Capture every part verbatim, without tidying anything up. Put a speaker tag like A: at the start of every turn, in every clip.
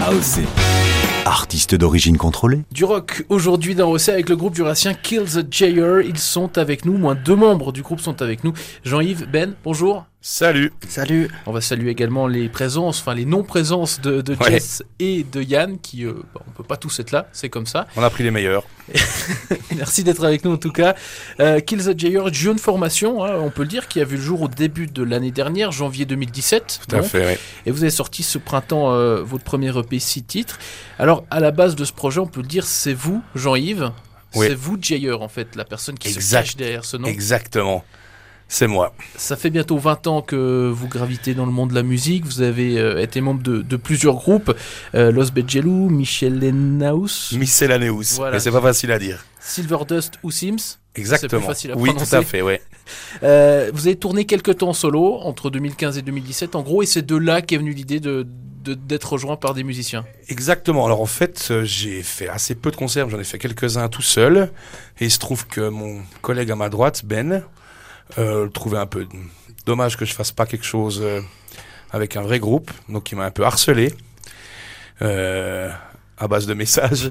A: A O C. Artiste d'origine contrôlée.
B: Du rock aujourd'hui dans A O C avec le groupe jurassien Kill the Jayer. Ils sont avec nous, moins deux membres du groupe sont avec nous. Jean-Yves, Ben, bonjour.
C: Salut.
D: Salut.
B: On va saluer également les présences, enfin les non-présences de, de
C: Ouais.
B: Jess et de Yann, qui, euh, bah, on peut pas tous être là, c'est comme ça.
C: On a pris les meilleurs.
B: Merci d'être avec nous en tout cas. Euh, Kill the Jayer, jeune formation, hein, on peut le dire, qui a vu le jour au début de l'année dernière, janvier deux mille dix-sept.
C: Tout à
B: donc.
C: fait, ouais.
B: Et vous avez sorti ce printemps euh, votre premier E P, six titres. Alors, à la base de ce projet, on peut le dire, c'est vous, Jean-Yves.
C: Oui.
B: C'est vous, Jayer, en fait, la personne qui
C: Exact.
B: se cache derrière ce nom.
C: Exactement. C'est moi.
B: Ça fait bientôt vingt ans que vous gravitez dans le monde de la musique. Vous avez euh, été membre de, de plusieurs groupes. Euh, Los Begelou, Michelenaus,
C: Miscellaneous.
B: Voilà.
C: Mais c'est pas facile à dire.
B: Silverdust ou Sims.
C: Exactement.
B: C'est plus facile à
C: oui,
B: prononcer.
C: tout à fait, ouais.
B: Euh, vous avez tourné quelques temps en solo, entre deux mille quinze et deux mille dix-sept, en gros, et c'est de là qu'est venue l'idée de, de, d'être rejoint par des musiciens.
C: Exactement. Alors en fait, euh, j'ai fait assez peu de concerts. J'en ai fait quelques-uns tout seul. Et il se trouve que mon collègue à ma droite, Ben, euh, trouvait un peu dommage que je fasse pas quelque chose euh, avec un vrai groupe. Donc il m'a un peu harcelé. Euh, à base de messages,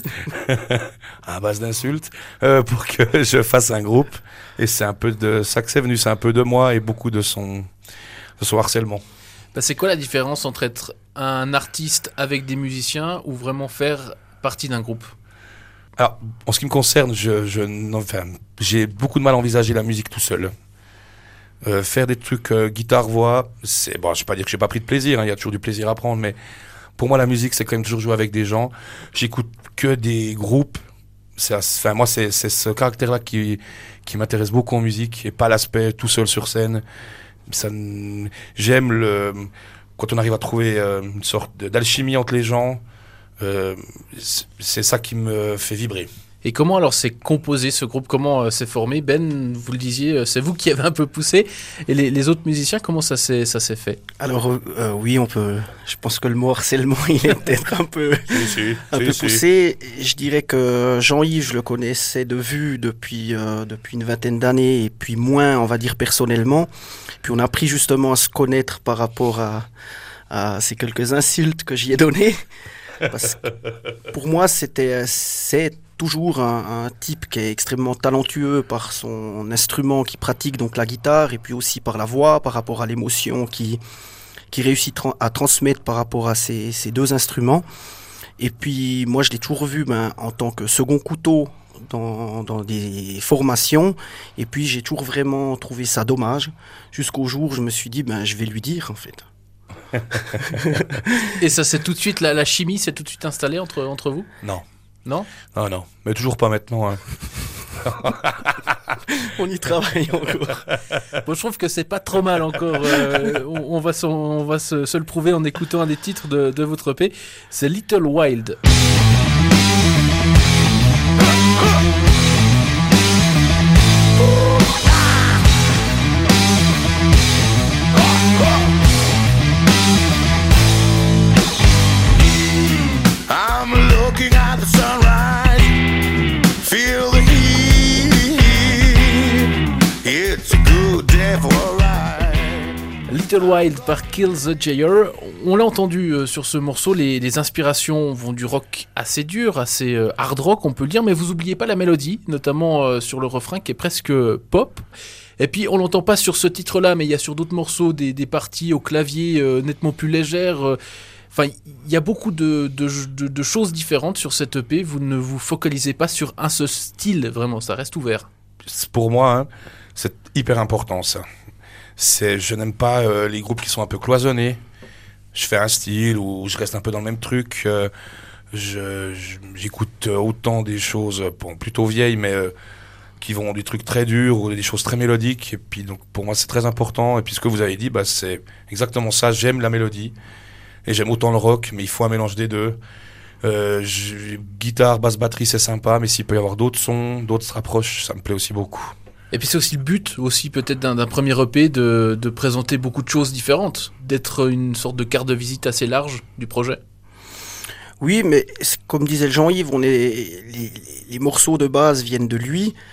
C: à base d'insultes, euh, pour que je fasse un groupe. Et c'est un peu de ça que c'est venu, c'est un peu de moi et beaucoup de son, de son harcèlement.
B: Bah, c'est quoi la différence entre être un artiste avec des musiciens ou vraiment faire partie d'un groupe ?
C: Alors, en ce qui me concerne, je, je, non, enfin, j'ai beaucoup de mal à envisager la musique tout seul. Euh, faire des trucs euh, guitare-voix, c'est bon, je vais pas dire que j'ai pas pris de plaisir, hein, il y a toujours du plaisir à prendre, mais pour moi, la musique, c'est quand même toujours jouer avec des gens. J'écoute que des groupes. C'est, enfin, moi, c'est, c'est ce caractère-là qui, qui m'intéresse beaucoup en musique et pas l'aspect tout seul sur scène. Ça, j'aime le, quand on arrive à trouver euh, une sorte de, d'alchimie entre les gens. Euh, c'est, c'est ça qui me fait vibrer.
B: Et comment alors s'est composé ce groupe ? Comment euh, s'est formé ? Ben, vous le disiez, euh, c'est vous qui avez un peu poussé. Et les, les autres musiciens, comment ça s'est, ça s'est fait ?
D: Alors euh, euh, oui, on peut. Je pense que le mot harcèlement, il est peut-être un peu,
C: Si, si,
D: un
C: si,
D: peu
C: si.
D: poussé. Je dirais que Jean-Yves, je le connaissais de vue depuis euh, depuis une vingtaine d'années, et puis moins, on va dire personnellement. Puis on a appris justement à se connaître par rapport à à ces quelques insultes que j'y ai données. Parce que pour moi, c'était c'est toujours un, un type qui est extrêmement talentueux par son instrument qu'il pratique, donc la guitare, et puis aussi par la voix, par rapport à l'émotion qui qui réussit tra- à transmettre par rapport à ces, ces deux instruments. Et puis moi, je l'ai toujours vu ben, en tant que second couteau dans, dans des formations. Et puis j'ai toujours vraiment trouvé ça dommage, jusqu'au jour où je me suis dit, ben, je vais lui dire en fait.
B: Et ça c'est tout de suite, la, la chimie s'est tout de suite installée entre, entre vous ?
C: Non,
B: Non ?
C: non, non. Mais toujours pas maintenant. Hein.
D: On y travaille encore.
B: Bon, je trouve que c'est pas trop mal encore. Euh, on, on va, s'en- on va se, se le prouver en écoutant un des titres de, de votre E P. C'est Little Wild.
E: I'm looking at the sunrise, feel the heat. It's a good day for a ride.
B: Little Wild par Kill the Jayer. On l'a entendu euh, sur ce morceau, les, les inspirations vont du rock assez dur, assez euh, hard rock on peut le dire, mais vous oubliez pas la mélodie, notamment euh, sur le refrain qui est presque pop. Et puis on l'entend pas sur ce titre-là, mais il y a sur d'autres morceaux des, des parties au clavier euh, nettement plus légères. euh, Enfin, il y a beaucoup de, de, de, de choses différentes sur cette E P. Vous ne vous focalisez pas sur un seul style, vraiment, ça reste ouvert.
C: C'est- Pour moi, hein, c'est hyper important ça. C'est, je n'aime pas euh, les groupes qui sont un peu cloisonnés. Je fais un style ou je reste un peu dans le même truc. Euh, je, je- j'écoute autant des choses bon, plutôt vieilles, mais euh, qui vont des trucs très durs ou des choses très mélodiques. Et puis donc pour moi c'est très important. Et puis ce que vous avez dit, bah c'est exactement ça. J'aime la mélodie et j'aime autant le rock, mais il faut un mélange des deux. Euh, je- guitare, basse, batterie, c'est sympa, mais s'il peut y avoir d'autres sons, d'autres se rapprochent, ça me plaît aussi beaucoup.
B: Et puis c'est aussi le but, aussi peut-être d'un, d'un premier E P, de, de présenter beaucoup de choses différentes, d'être une sorte de carte de visite assez large du projet.
D: Oui, mais c'est- comme disait le Jean-Yves, on est, les, les morceaux de base viennent de lui.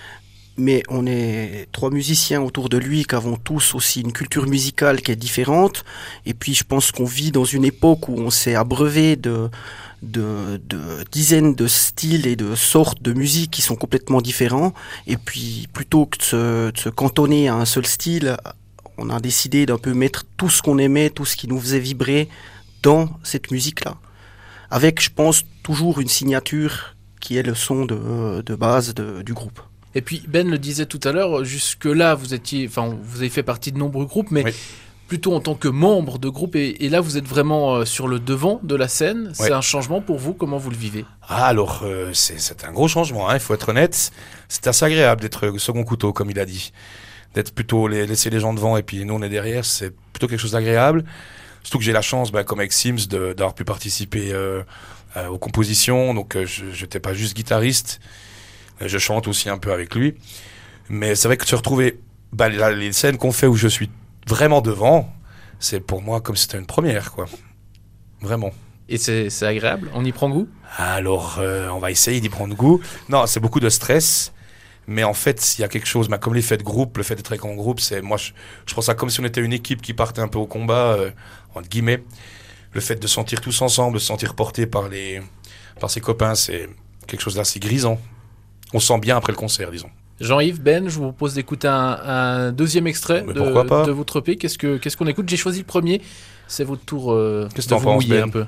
D: mais on est trois musiciens autour de lui qui avons tous aussi une culture musicale qui est différente. Et puis je pense qu'on vit dans une époque où on s'est abreuvé de, de, de dizaines de styles et de sortes de musique qui sont complètement différents. Et puis plutôt que de se, de se cantonner à un seul style, on a décidé d'un peu mettre tout ce qu'on aimait, tout ce qui nous faisait vibrer dans cette musique-là. Avec, je pense, toujours une signature qui est le son de, de base de, du groupe.
B: Et puis Ben le disait tout à l'heure, jusque-là vous étiez, enfin vous avez fait partie de nombreux groupes, mais
C: Oui.
B: plutôt en tant que membre de groupe, et, et là vous êtes vraiment euh, sur le devant de la scène. C'est
C: Ouais.
B: un changement pour vous, comment vous le vivez?
C: Ah, alors, euh, c'est, c'est un gros changement, hein, il faut être honnête. C'est assez agréable d'être second couteau, comme il a dit. D'être plutôt les, laisser les gens devant et puis nous on est derrière, c'est plutôt quelque chose d'agréable. Surtout que j'ai la chance, bah, comme avec Sims, de, d'avoir pu participer euh, euh, aux compositions. Donc euh, je n'étais pas juste guitariste, euh, je chante aussi un peu avec lui. Mais c'est vrai que se retrouver, bah, la- les scènes qu'on fait où je suis vraiment devant, c'est pour moi comme si c'était une première, quoi. Vraiment.
B: Et c'est, c'est agréable, on y prend goût?
C: Alors, euh, on va essayer d'y prendre goût. Non, c'est beaucoup de stress. Mais en fait, s'il y a quelque chose, bah, comme l'effet de groupe, le fait d'être avec en groupe, c'est moi, je, je prends ça comme si on était une équipe qui partait un peu au combat, euh, entre guillemets. Le fait de se sentir tous ensemble, de se sentir porté par les, par ses copains, c'est quelque chose d'assez grisant. On se sent bien après le concert, disons.
B: Jean-Yves, Ben, je vous propose d'écouter un, un deuxième extrait
C: Mais
B: de,
C: pourquoi pas.
B: de votre E P. Qu'est-ce, que, qu'est-ce qu'on écoute? J'ai choisi le premier. C'est votre tour euh,
C: Qu'est-ce
B: de
C: que t'en
B: vous
C: penses,
B: mouiller
C: Ben
B: un peu.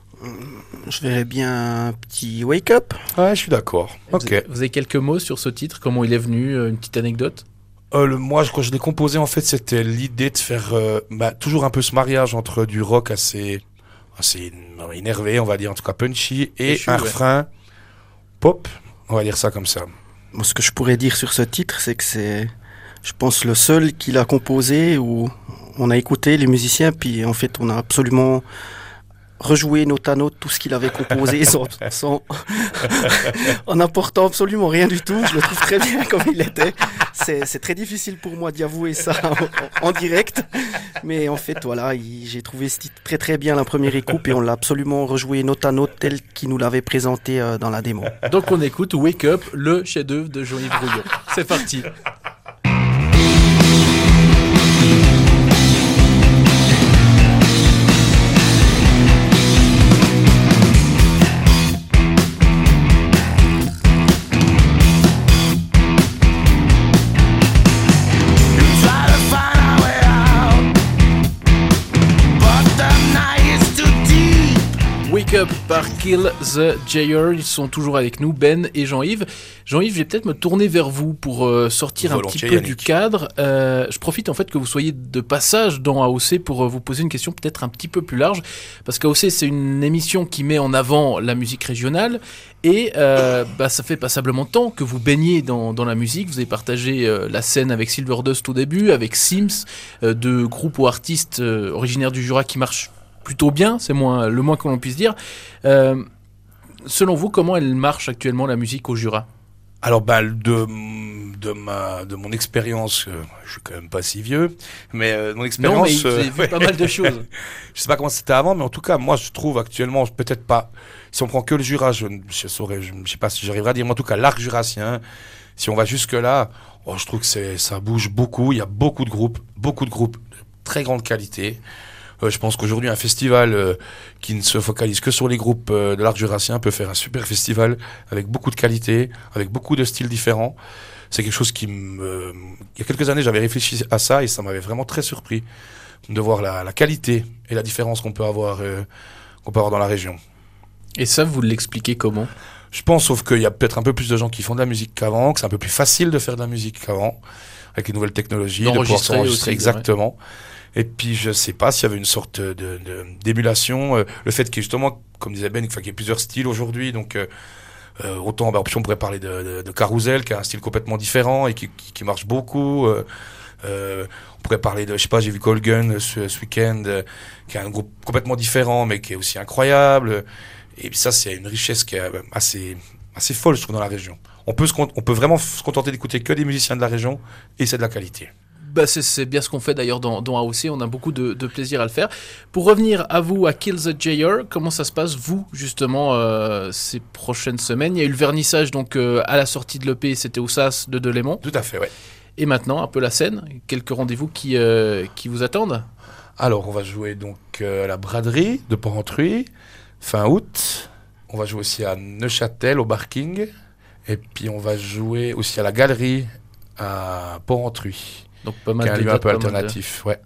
D: Je verrais bien un petit Wake Up.
C: Ouais, je suis d'accord.
B: Vous,
C: Ok.
B: avez, vous avez quelques mots sur ce titre? Comment il est venu? euh, Une petite anecdote?
C: Euh, le, moi, je- quand je l'ai composé, en fait, c'était l'idée de faire euh, bah, toujours un peu ce mariage entre du rock assez, assez énervé, on va dire, en tout cas punchy, et
B: Péchu,
C: un
B: ouais.
C: refrain pop, on va dire ça comme ça.
D: Moi, ce que je pourrais dire sur ce titre, c'est que c'est, je pense, le seul qu'il a composé où on a écouté les musiciens, puis en fait, on a absolument rejoué note à note tout ce qu'il avait composé sans, sans en apportant absolument rien du tout. Je le trouve très bien comme il était. C'est, c'est très difficile pour moi d'y avouer ça en, en direct, mais en fait, voilà, il- j'ai trouvé ce titre très très bien la première écoute et on l'a absolument rejoué note à note tel qu'il nous l'avait présenté euh, dans la démo.
B: Donc on écoute Wake Up, le chef-d'œuvre de Jean-Yves Rouillon. C'est parti.
E: You try to find our way out, but the night is too deep.
B: Wake Up par Kill the Jayer. Ils sont toujours avec nous, Ben et Jean-Yves. Jean-Yves, je vais peut-être me tourner vers vous pour euh, sortir
C: Volontiers,
B: un petit peu
C: Yannick.
B: du cadre. Euh, je profite en fait que vous soyez de passage dans A O C pour euh, vous poser une question peut-être un petit peu plus large. Parce qu'A O C, c'est une émission qui met en avant la musique régionale. Et euh, bah, ça fait passablement de temps que vous baignez dans, dans la musique. Vous avez partagé euh, la scène avec Silverdust au début, avec Sims, euh, deux groupes ou artistes euh, originaires du Jura qui marchent plutôt bien, c'est moins, le moins que l'on puisse dire. Euh, selon vous, comment elle marche actuellement la musique au Jura?
C: Alors, bah, de, de, ma, de mon expérience, euh, je suis quand même pas si vieux, mais euh, de mon
B: Non,
C: expérience...
B: mais vous
C: euh,
B: avez vu pas mal de choses.
C: Je sais pas comment c'était avant, mais en tout cas, moi, je trouve actuellement, peut-être pas, si on prend que le Jura, je ne je saurais, je, je sais pas si j'arriverai à dire, mais en tout cas, l'arc jurassien, si on va jusque-là, oh, je trouve que c'est, ça bouge beaucoup, il y a beaucoup de groupes, beaucoup de groupes de très grande qualité. Euh, je pense qu'aujourd'hui, un festival euh, qui ne se focalise que sur les groupes euh, de l'arc jurassien peut faire un super festival avec beaucoup de qualité, avec beaucoup de styles différents. C'est quelque chose qui me... euh, il y a quelques années, j'avais réfléchi à ça et ça m'avait vraiment très surpris de voir la, la qualité et la différence qu'on peut avoir, euh, qu'on peut avoir dans la région.
B: Et ça, vous l'expliquez comment?
C: Je pense, sauf qu'il y a peut-être un peu plus de gens qui font de la musique qu'avant, que c'est un peu plus facile de faire de la musique qu'avant, avec les nouvelles technologies, de pouvoir
B: D'enregistrer
C: s'enregistrer
B: aussi,
C: exactement. Et puis, je sais pas s'il y avait une sorte de, de, d'émulation, euh, le fait qu'il y ait justement, comme disait Ben, qu'il y ait plusieurs styles aujourd'hui, donc euh, euh, autant, bah, on pourrait parler de, de, de Carousel, qui a un style complètement différent et qui, qui, qui marche beaucoup. Euh, euh, on pourrait parler de, je sais pas, j'ai vu Colgun ce, ce week-end, euh, qui est un groupe complètement différent, mais qui est aussi incroyable. Et ça, c'est une richesse qui est assez, assez folle, je trouve, dans la région. On peut, se, on peut vraiment se contenter d'écouter que des musiciens de la région, et c'est de la qualité.
B: Bah c'est, c'est bien ce qu'on fait d'ailleurs dans, dans A O C, on a beaucoup de, de plaisir à le faire. Pour revenir à vous, à Kill the Jayer, comment ça se passe, vous, justement, euh, ces prochaines semaines? Il y a eu le vernissage donc euh, à la sortie de l'E P, c'était au S A S de Delémont.
C: Tout à fait, ouais.
B: Et maintenant, un peu la scène, quelques rendez-vous qui, euh, qui vous attendent?
C: Alors, on va jouer donc euh, à la braderie de Porrentruy, fin août. On va jouer aussi à Neuchâtel, au Barking. Et puis, on va jouer aussi à la galerie à Porrentruy.
B: Donc pas mal
C: qui est un
B: de
C: lieu un
B: dates,
C: peu
B: pas mal de-
C: alternatif, ouais.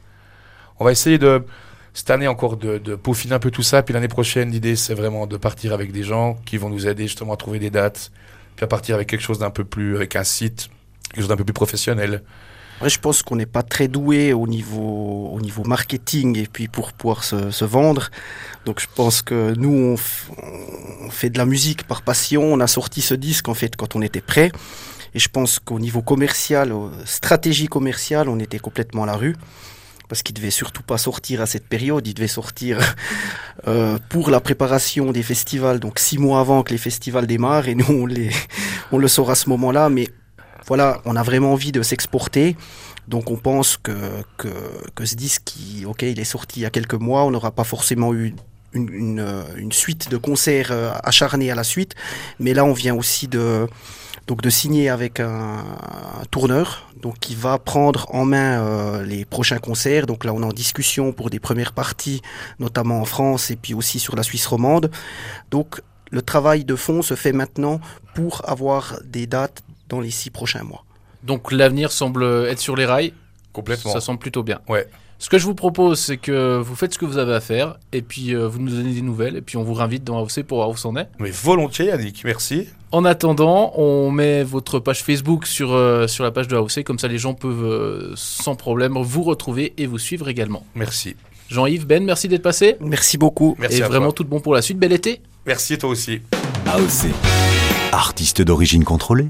C: On va essayer de, cette année encore, de, de peaufiner un peu tout ça. Puis l'année prochaine, l'idée, c'est vraiment de partir avec des gens qui vont nous aider justement à trouver des dates. Puis à partir avec quelque chose d'un peu plus, avec un site, quelque chose d'un peu plus professionnel.
D: Ouais, je pense qu'on n'est pas très doué au niveau, au niveau marketing et puis pour pouvoir se, se vendre. Donc je pense que nous, on, f- on fait de la musique par passion. On a sorti ce disque en fait quand on était prêt. Et je pense qu'au niveau commercial, euh, stratégie commerciale, on était complètement à la rue. Parce qu'il devait surtout pas sortir à cette période. Il devait sortir euh, pour la préparation des festivals, donc six mois avant que les festivals démarrent. Et nous, on, les, on le sort à ce moment-là. Mais voilà, on a vraiment envie de s'exporter. Donc on pense que, que, que ce disque, qui, ok, il est sorti il y a quelques mois, on n'aura pas forcément eu une, une, euh, une suite de concerts euh, acharnés à la suite. Mais là, on vient aussi de, donc de signer avec un, un tourneur donc qui va prendre en main euh, les prochains concerts. Donc là, on est en discussion pour des premières parties, notamment en France et puis aussi sur la Suisse romande. Donc le travail de fond se fait maintenant pour avoir des dates dans les six prochains mois.
B: Donc l'avenir semble être sur les rails.
C: Complètement.
B: Ça semble plutôt bien.
C: Ouais.
B: Ce que je vous propose, c'est que vous faites ce que vous avez à faire, et puis euh, vous nous donnez des nouvelles, et puis on vous réinvite dans A O C pour voir où ça en est.
C: Mais volontiers, Yannick, merci.
B: En attendant, on met votre page Facebook sur, euh, sur la page de A O C, comme ça les gens peuvent euh, sans problème vous retrouver et vous suivre également.
C: Merci.
B: Jean-Yves, Ben, merci d'être passé.
D: Merci beaucoup.
C: Merci
B: et
C: à
B: vraiment
C: toi.
B: tout de bon pour la suite. Bel été.
C: Merci toi aussi.
A: A O C. Artiste d'origine contrôlée.